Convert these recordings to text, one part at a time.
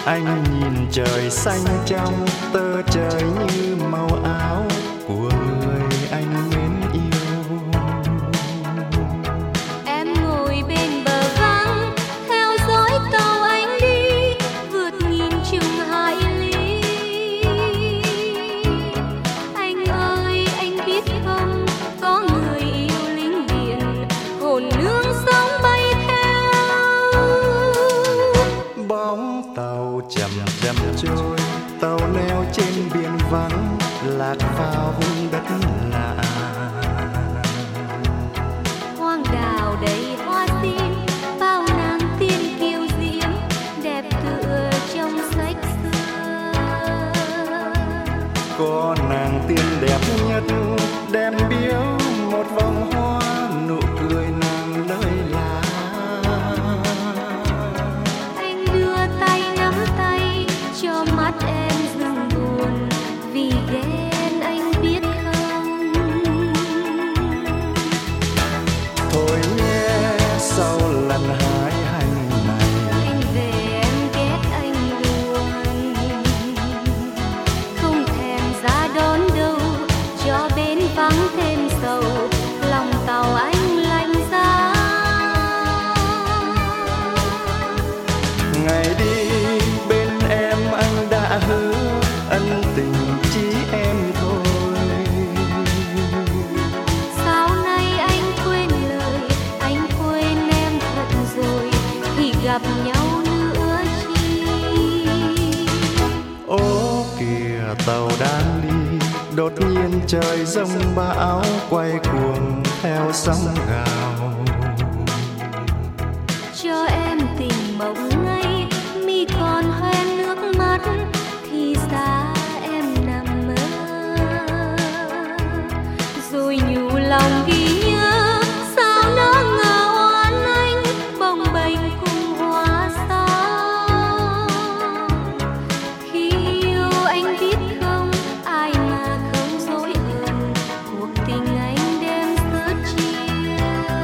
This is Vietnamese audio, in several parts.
Anh nhìn trời xanh trong tơ trời như màu áo của người anh mến yêu. Em ngồi bên bờ vắng theo dõi tàu anh đi vượt nghìn chừng hải lý. Anh ơi anh biết không, có người yêu lính biển hồn nương sóng bay theo. Bóng tàu chậm chậm trôi, tàu neo trên biển vắng lạc vào vùng đất lạ. Hoang đào đầy hoa sim, bao nàng tiên kiều diễm đẹp tựa trong sách xưa. Có nàng tiên đẹp nhất đem biếu một vòng hoa, nụ cười nàng lời lá. Anh đưa tay nắm tay cho mắt em dừng buồn vì ghen anh biết không. Thôi nhé sau lần hái hành này, Anh về em ghét anh luôn, không thèm ra đón đâu cho bến vắng thêm sầu, lòng tàu anh lạnh giá. ngày đi bên em anh đã hứa ân tình chỉ em thôi. Sao nay anh quên lời, anh quên em thật rồi, thì gặp nhau nữa chi. Ô kìa tàu đang đi, đột nhiên trời giông bão quay cuồng theo sóng gào. Cho em tình mộng ngây, mi còn hoen nước mắt, thì xa em nằm mơ. Rồi nhủ lòng ghi nhớ, sao nó ngờ oan anh, bồng bềnh cùng hoa sao. Khi yêu anh biết không, ai mà không dối hờn, cuộc tình anh đem sớt chia.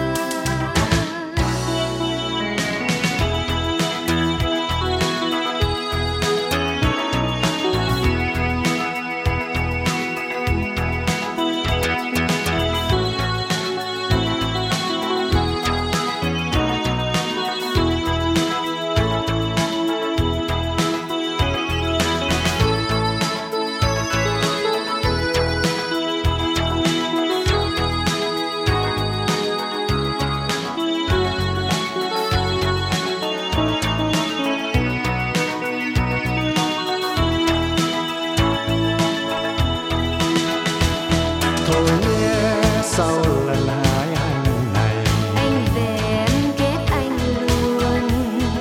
Thôi nhé sau lần hái hành này, Anh về em ghét anh luôn,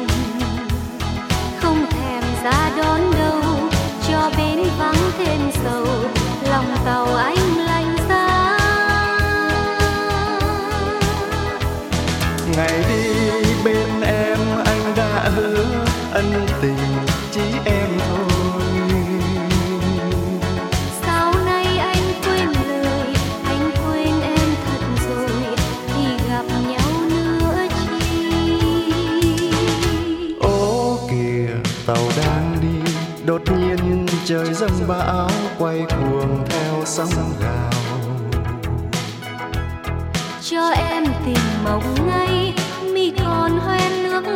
không thèm ra đón đâu cho bến vắng thêm sầu, lòng tàu anh lạnh giá. ngày đi bên em anh đã hứa ân tình chỉ em thôi. Sao nay anh quên lời, anh quên em thật rồi, thì gặp nhau nữa chi. Ô kìa tàu đang đi, đột nhiên trời giông bão quay cuồng theo sóng gào. Cho em tình mộng ngây, mi còn hoen nước